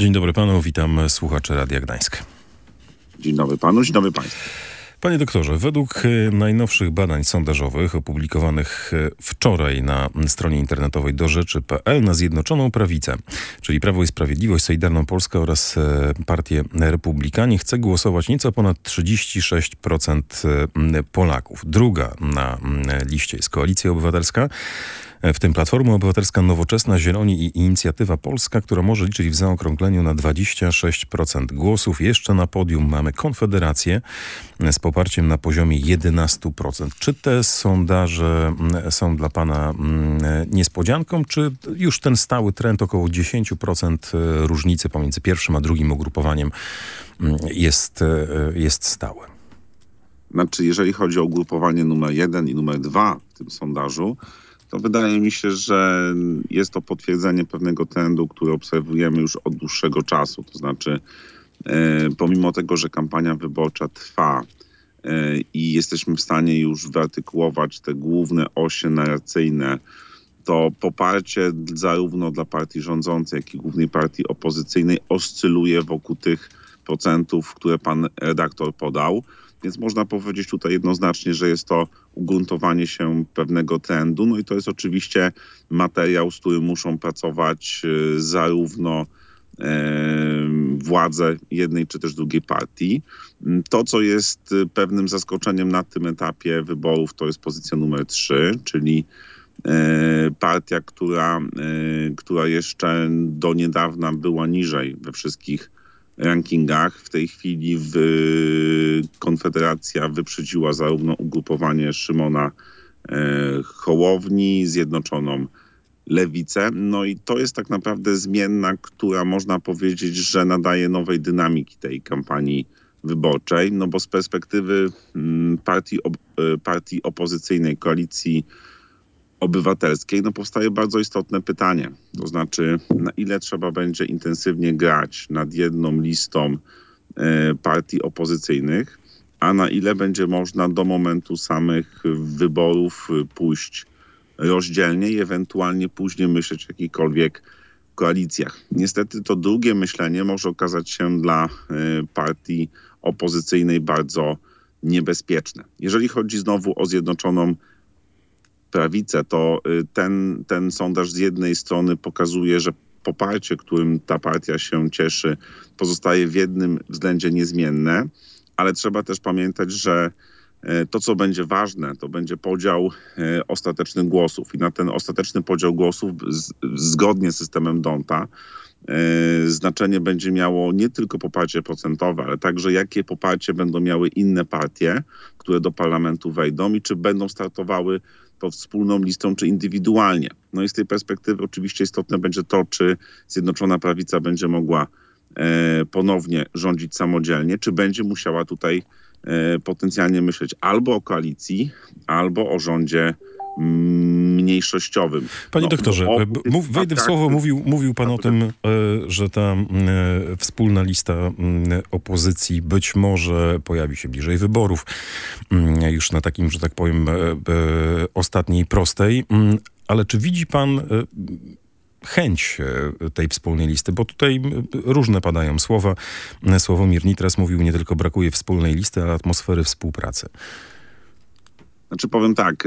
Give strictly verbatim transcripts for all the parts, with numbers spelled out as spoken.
Dzień dobry panu, witam słuchaczy Radia Gdańsk. Dzień dobry panu, dzień dobry państwu. Panie doktorze, według najnowszych badań sondażowych opublikowanych wczoraj na stronie internetowej do rzeczy kropka pe el na Zjednoczoną Prawicę, czyli Prawo i Sprawiedliwość, Solidarną Polskę oraz Partię Republikanie, chce głosować nieco ponad trzydzieści sześć procent Polaków. Druga na liście jest Koalicja Obywatelska, w tym Platforma Obywatelska, Nowoczesna, Zieloni i Inicjatywa Polska, która może liczyć w zaokrągleniu na dwadzieścia sześć procent głosów. Jeszcze na podium mamy Konfederację z poparciem na poziomie jedenaście procent. Czy te sondaże są dla pana niespodzianką, czy już ten stały trend około dziesięć procent różnicy pomiędzy pierwszym a drugim ugrupowaniem jest, jest stały? Znaczy, jeżeli chodzi o ugrupowanie numer jeden i numer dwa w tym sondażu, to wydaje mi się, że jest to potwierdzenie pewnego trendu, który obserwujemy już od dłuższego czasu. To znaczy, e, pomimo tego, że kampania wyborcza trwa e, i jesteśmy w stanie już wyartykułować te główne osie narracyjne, to poparcie zarówno dla partii rządzącej, jak i głównej partii opozycyjnej oscyluje wokół tych procentów, które pan redaktor podał. Więc można powiedzieć tutaj jednoznacznie, że jest to ugruntowanie się pewnego trendu. No i to jest oczywiście materiał, z którym muszą pracować zarówno władze jednej czy też drugiej partii. To, co jest pewnym zaskoczeniem na tym etapie wyborów, to jest pozycja numer trzy, czyli partia, która, która jeszcze do niedawna była niżej we wszystkich rankingach. W tej chwili w, Konfederacja wyprzedziła zarówno ugrupowanie Szymona e, Hołowni, Zjednoczoną Lewicę. No i to jest tak naprawdę zmienna, która można powiedzieć, że nadaje nowej dynamiki tej kampanii wyborczej, no bo z perspektywy m, partii, ob, partii opozycyjnej, Koalicji Obywatelskiej, no powstaje bardzo istotne pytanie. To znaczy, na ile trzeba będzie intensywnie grać nad jedną listą e, partii opozycyjnych, a na ile będzie można do momentu samych wyborów pójść rozdzielnie i ewentualnie później myśleć o jakichkolwiek koalicjach. Niestety to drugie myślenie może okazać się dla e, partii opozycyjnej bardzo niebezpieczne. Jeżeli chodzi znowu o Zjednoczoną Prawicę, to ten, ten sondaż z jednej strony pokazuje, że poparcie, którym ta partia się cieszy, pozostaje w jednym względzie niezmienne, ale trzeba też pamiętać, że to, co będzie ważne, to będzie podział ostatecznych głosów. I na ten ostateczny podział głosów, z, zgodnie z systemem D'Hondta, znaczenie będzie miało nie tylko poparcie procentowe, ale także jakie poparcie będą miały inne partie, które do parlamentu wejdą i czy będą startowały pod wspólną listą, czy indywidualnie. No i z tej perspektywy oczywiście istotne będzie to, czy Zjednoczona Prawica będzie mogła e, ponownie rządzić samodzielnie, czy będzie musiała tutaj e, potencjalnie myśleć albo o koalicji, albo o rządzie mniejszościowym. Panie no, doktorze, o, mów, wejdę w słowo, mówił, mówił pan o tym, że ta wspólna lista opozycji być może pojawi się bliżej wyborów, już na takim, że tak powiem, ostatniej prostej, ale czy widzi pan chęć tej wspólnej listy, bo tutaj różne padają słowa. Sławomir Nitras mówił, nie tylko brakuje wspólnej listy, ale atmosfery współpracy. Znaczy powiem tak,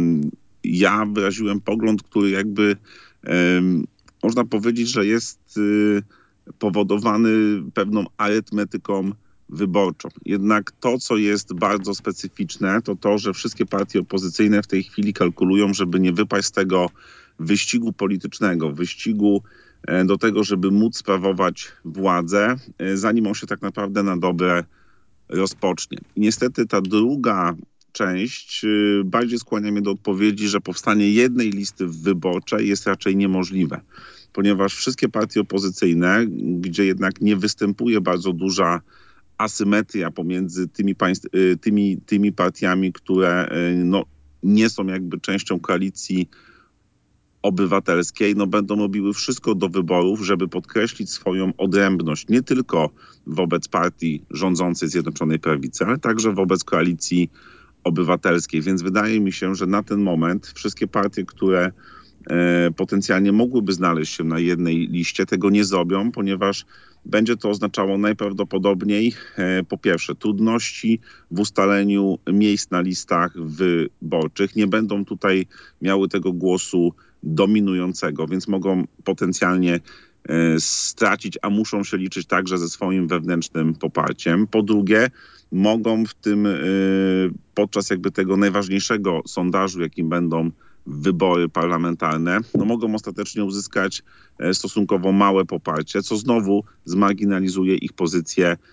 ja wyraziłem pogląd, który jakby można powiedzieć, że jest powodowany pewną arytmetyką wyborczą. Jednak to, co jest bardzo specyficzne, to to, że wszystkie partie opozycyjne w tej chwili kalkulują, żeby nie wypaść z tego wyścigu politycznego, wyścigu do tego, żeby móc sprawować władzę, zanim on się tak naprawdę na dobre rozpocznie. I niestety ta druga część bardziej skłania mnie do odpowiedzi, że powstanie jednej listy wyborczej jest raczej niemożliwe, ponieważ wszystkie partie opozycyjne, gdzie jednak nie występuje bardzo duża asymetria pomiędzy tymi, państw, tymi, tymi partiami, które no, nie są jakby częścią koalicji obywatelskiej, no będą robiły wszystko do wyborów, żeby podkreślić swoją odrębność nie tylko wobec partii rządzącej Zjednoczonej Prawicy, ale także wobec koalicji obywatelskiej. Więc wydaje mi się, że na ten moment wszystkie partie, które e, potencjalnie mogłyby znaleźć się na jednej liście, tego nie zrobią, ponieważ będzie to oznaczało najprawdopodobniej e, po pierwsze trudności w ustaleniu miejsc na listach wyborczych. Nie będą tutaj miały tego głosu dominującego, więc mogą potencjalnie e, stracić, a muszą się liczyć także ze swoim wewnętrznym poparciem. Po drugie, mogą w tym e, podczas jakby tego najważniejszego sondażu, jakim będą wybory parlamentarne, no mogą ostatecznie uzyskać e, stosunkowo małe poparcie, co znowu zmarginalizuje ich pozycję e,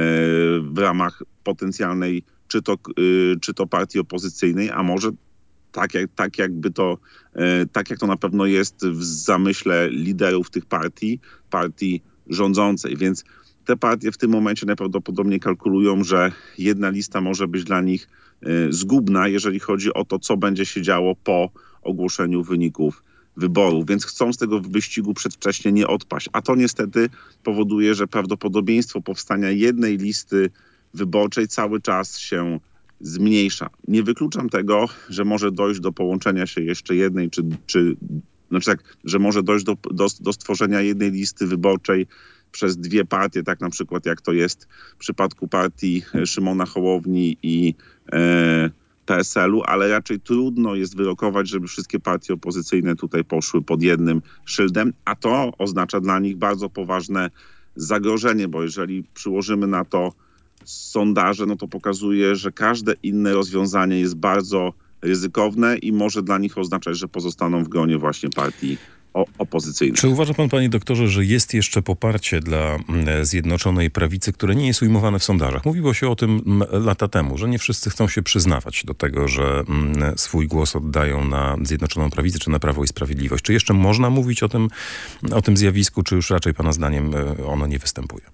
w ramach potencjalnej czy to, e, czy to partii opozycyjnej, a może tak, jak, tak jakby to, e, tak jak to na pewno jest w zamyśle liderów tych partii, partii rządzącej, więc te partie w tym momencie najprawdopodobniej kalkulują, że jedna lista może być dla nich zgubna, jeżeli chodzi o to, co będzie się działo po ogłoszeniu wyników wyborów, więc chcą z tego wyścigu przedwcześnie nie odpaść. A to niestety powoduje, że prawdopodobieństwo powstania jednej listy wyborczej cały czas się zmniejsza. Nie wykluczam tego, że może dojść do połączenia się jeszcze jednej, czy, czy znaczy tak, że może dojść do, do, do stworzenia jednej listy wyborczej przez dwie partie, tak na przykład jak to jest w przypadku partii Szymona Hołowni i e, P S L u, ale raczej trudno jest wyrokować, żeby wszystkie partie opozycyjne tutaj poszły pod jednym szyldem, a to oznacza dla nich bardzo poważne zagrożenie, bo jeżeli przyłożymy na to sondaże, no to pokazuje, że każde inne rozwiązanie jest bardzo ryzykowne i może dla nich oznaczać, że pozostaną w gronie właśnie partii O, opozycyjnych. Czy uważa pan, panie doktorze, że jest jeszcze poparcie dla Zjednoczonej Prawicy, które nie jest ujmowane w sondażach? Mówiło się o tym lata temu, że nie wszyscy chcą się przyznawać do tego, że swój głos oddają na Zjednoczoną Prawicę czy na Prawo i Sprawiedliwość. Czy jeszcze można mówić o tym, o tym zjawisku, czy już raczej pana zdaniem ono nie występuje?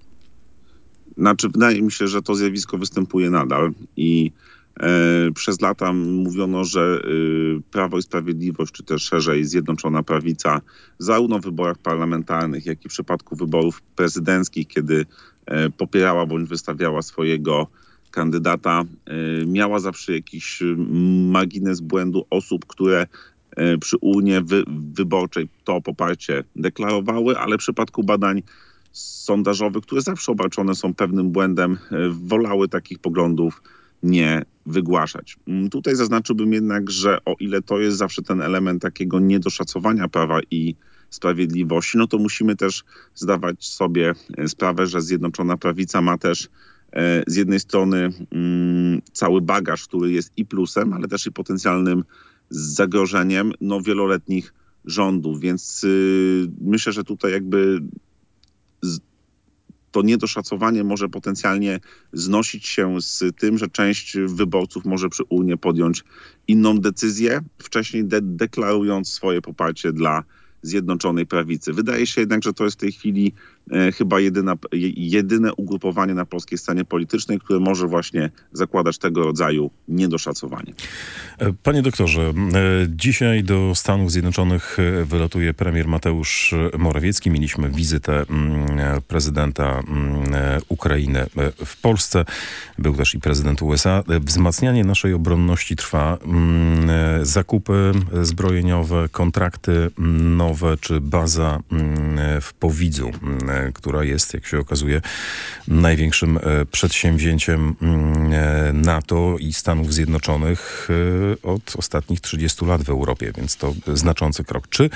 Znaczy, wydaje mi się, że to zjawisko występuje nadal i przez lata mówiono, że Prawo i Sprawiedliwość, czy też szerzej Zjednoczona Prawica, zarówno w wyborach parlamentarnych, jak i w przypadku wyborów prezydenckich, kiedy popierała bądź wystawiała swojego kandydata, miała zawsze jakiś margines błędu osób, które przy urnie wy- wyborczej to poparcie deklarowały, ale w przypadku badań sondażowych, które zawsze obarczone są pewnym błędem, wolały takich poglądów nie wygłaszać. Tutaj zaznaczyłbym jednak, że o ile to jest zawsze ten element takiego niedoszacowania Prawa i Sprawiedliwości, no to musimy też zdawać sobie sprawę, że Zjednoczona Prawica ma też e, z jednej strony mm, cały bagaż, który jest i plusem, ale też i potencjalnym zagrożeniem no, wieloletnich rządów, więc y, myślę, że tutaj jakby z, to niedoszacowanie może potencjalnie znosić się z tym, że część wyborców może przy urnie podjąć inną decyzję, wcześniej de- deklarując swoje poparcie dla Zjednoczonej Prawicy. Wydaje się jednak, że to jest w tej chwili e, chyba jedyna, jedyne ugrupowanie na polskiej scenie politycznej, które może właśnie zakładać tego rodzaju niedoszacowanie. Panie doktorze, e, dzisiaj do Stanów Zjednoczonych wylatuje premier Mateusz Morawiecki. Mieliśmy wizytę mm, prezydenta mm, Ukrainy w Polsce. Był też i prezydent U S A. Wzmacnianie naszej obronności trwa. Mm, zakupy zbrojeniowe, kontrakty nowe, czy baza w Powidzu, która jest, jak się okazuje, największym przedsięwzięciem NATO i Stanów Zjednoczonych od ostatnich trzydziestu lat w Europie, więc to znaczący krok. Czy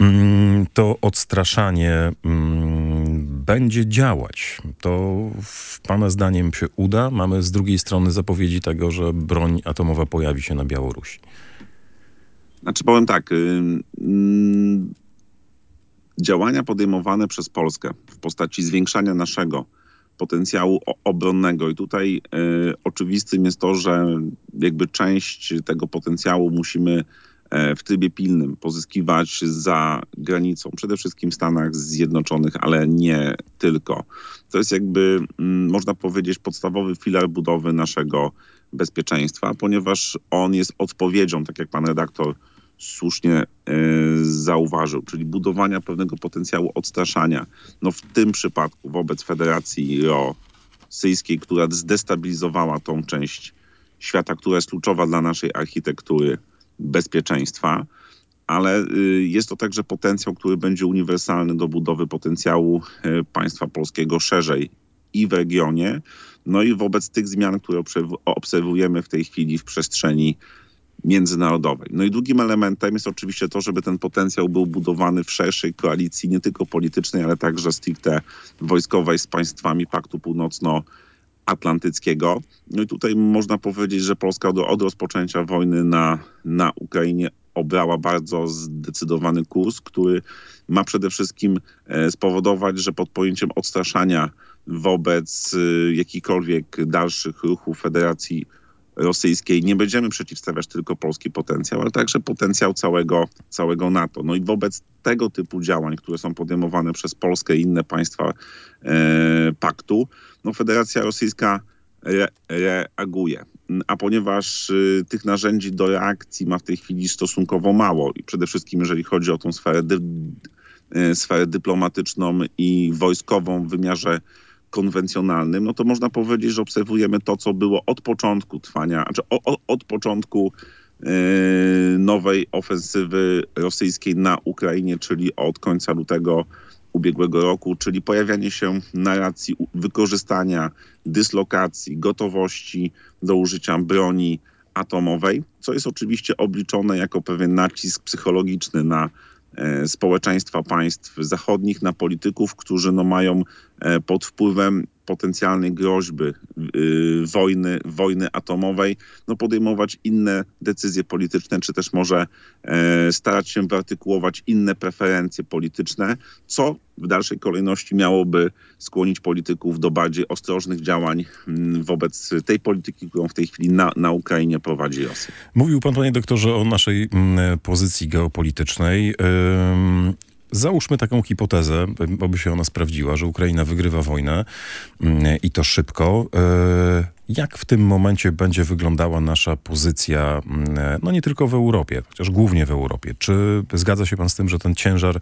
to odstraszanie będzie działać? To pana zdaniem się uda? Mamy z drugiej strony zapowiedzi tego, że broń atomowa pojawi się na Białorusi. Znaczy powiem tak, yy, działania podejmowane przez Polskę w postaci zwiększania naszego potencjału obronnego i tutaj yy, oczywistym jest to, że jakby część tego potencjału musimy yy, w trybie pilnym pozyskiwać za granicą, przede wszystkim w Stanach Zjednoczonych, ale nie tylko. To jest jakby, yy, można powiedzieć, podstawowy filar budowy naszego bezpieczeństwa, ponieważ on jest odpowiedzią, tak jak pan redaktor słusznie y, zauważył, czyli budowania pewnego potencjału odstraszania. No w tym przypadku wobec Federacji Rosyjskiej, która zdestabilizowała tą część świata, która jest kluczowa dla naszej architektury bezpieczeństwa. ale jest to także potencjał, który będzie uniwersalny do budowy potencjału państwa polskiego szerzej i w regionie, no i wobec tych zmian, które obserwujemy w tej chwili w przestrzeni międzynarodowej. No i drugim elementem jest oczywiście to, żeby ten potencjał był budowany w szerszej koalicji, nie tylko politycznej, ale także stricte wojskowej z państwami Paktu Północnoatlantyckiego. No i tutaj można powiedzieć, że Polska od, od rozpoczęcia wojny na, na Ukrainie obrała bardzo zdecydowany kurs, który ma przede wszystkim spowodować, że pod pojęciem odstraszania wobec jakichkolwiek dalszych ruchów Federacji Rosyjskiej nie będziemy przeciwstawiać tylko polski potencjał, ale także potencjał całego, całego NATO. No i wobec tego typu działań, które są podejmowane przez Polskę i inne państwa e, paktu, no Federacja Rosyjska re, reaguje. A ponieważ y, tych narzędzi do reakcji ma w tej chwili stosunkowo mało i przede wszystkim jeżeli chodzi o tą sferę, dy, y, sferę dyplomatyczną i wojskową w wymiarze konwencjonalnym, no to można powiedzieć, że obserwujemy to, co było od początku trwania, znaczy o, o, od początku yy, nowej ofensywy rosyjskiej na Ukrainie, czyli od końca lutego ubiegłego roku, czyli pojawianie się narracji wykorzystania, dyslokacji, gotowości do użycia broni atomowej, co jest oczywiście obliczone jako pewien nacisk psychologiczny na społeczeństwa państw zachodnich, na polityków, którzy no mają pod wpływem potencjalnej groźby yy, wojny, wojny atomowej, no podejmować inne decyzje polityczne, czy też może e, starać się wyartykułować inne preferencje polityczne, co w dalszej kolejności miałoby skłonić polityków do bardziej ostrożnych działań m, wobec tej polityki, którą w tej chwili na, na Ukrainie prowadzi Rosja. Mówił pan, panie doktorze, o naszej m, pozycji geopolitycznej. Ym... Załóżmy taką hipotezę, aby się ona sprawdziła, że Ukraina wygrywa wojnę i to szybko. Jak w tym momencie będzie wyglądała nasza pozycja, no nie tylko w Europie, chociaż głównie w Europie? Czy zgadza się pan z tym, że ten ciężar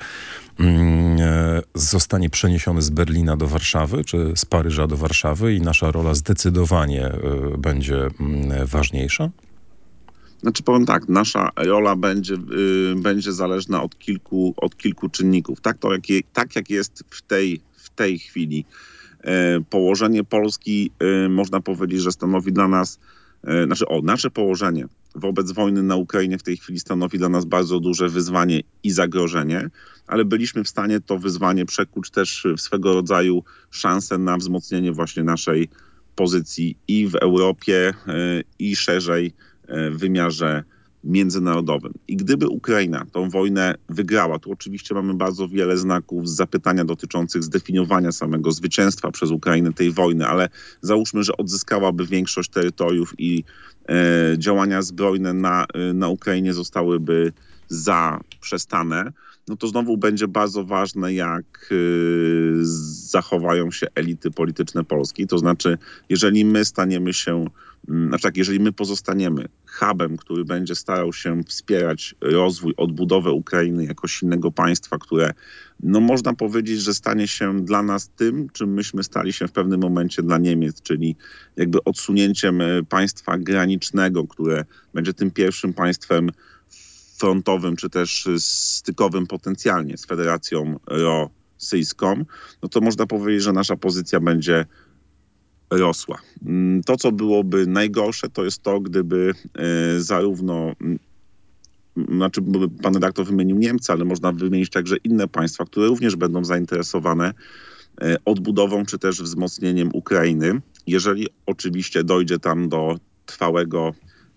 zostanie przeniesiony z Berlina do Warszawy, czy z Paryża do Warszawy i nasza rola zdecydowanie będzie ważniejsza? Znaczy powiem tak, nasza rola będzie, yy, będzie zależna od kilku, od kilku czynników. Tak, to jak, je, tak jak jest w tej, w tej chwili yy, położenie Polski, yy, można powiedzieć, że stanowi dla nas, yy, znaczy o, nasze położenie wobec wojny na Ukrainie w tej chwili stanowi dla nas bardzo duże wyzwanie i zagrożenie, ale byliśmy w stanie to wyzwanie przekuć też w swego rodzaju szansę na wzmocnienie właśnie naszej pozycji i w Europie, yy, i szerzej w wymiarze międzynarodowym. I gdyby Ukraina tą wojnę wygrała, to oczywiście mamy bardzo wiele znaków zapytania dotyczących zdefiniowania samego zwycięstwa przez Ukrainę tej wojny, ale załóżmy, że odzyskałaby większość terytoriów i e, działania zbrojne na, na Ukrainie zostałyby zaprzestane, no to znowu będzie bardzo ważne, jak y, zachowają się elity polityczne Polski. To znaczy, jeżeli my staniemy się, y, znaczy tak, jeżeli my pozostaniemy hubem, który będzie starał się wspierać rozwój, odbudowę Ukrainy jako silnego państwa, które, no można powiedzieć, że stanie się dla nas tym, czym myśmy stali się w pewnym momencie dla Niemiec, czyli jakby odsunięciem państwa granicznego, które będzie tym pierwszym państwem frontowym, czy też stykowym potencjalnie z Federacją Rosyjską, no to można powiedzieć, że nasza pozycja będzie rosła. To, co byłoby najgorsze, to jest to, gdyby zarówno, znaczy pan redaktor wymienił Niemcy, ale można wymienić także inne państwa, które również będą zainteresowane odbudową, czy też wzmocnieniem Ukrainy, jeżeli oczywiście dojdzie tam do trwałego,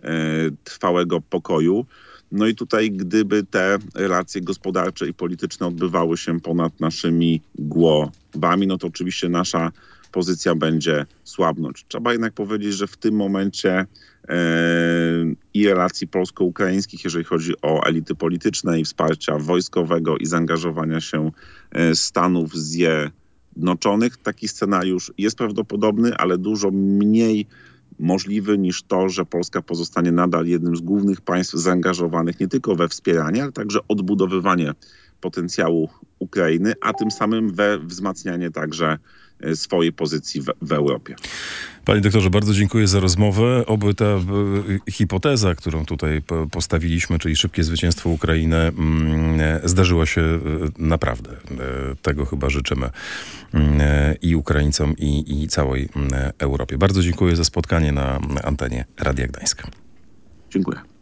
trwałego pokoju. No i tutaj, gdyby te relacje gospodarcze i polityczne odbywały się ponad naszymi głowami, no to oczywiście nasza pozycja będzie słabnąć. Trzeba jednak powiedzieć, że w tym momencie e, i relacji polsko-ukraińskich, jeżeli chodzi o elity polityczne i wsparcia wojskowego i zaangażowania się e, Stanów Zjednoczonych, taki scenariusz jest prawdopodobny, ale dużo mniej możliwy niż to, że Polska pozostanie nadal jednym z głównych państw zaangażowanych nie tylko we wspieranie, ale także odbudowywanie potencjału Ukrainy, a tym samym we wzmacnianie także swojej pozycji w, w Europie. Panie doktorze, bardzo dziękuję za rozmowę. Oby ta e, hipoteza, którą tutaj po, postawiliśmy, czyli szybkie zwycięstwo Ukrainy, mm, e, zdarzyła się e, naprawdę. E, tego chyba życzymy e, i Ukraińcom, i, i całej e, Europie. Bardzo dziękuję za spotkanie na antenie Radia Gdańska. Dziękuję.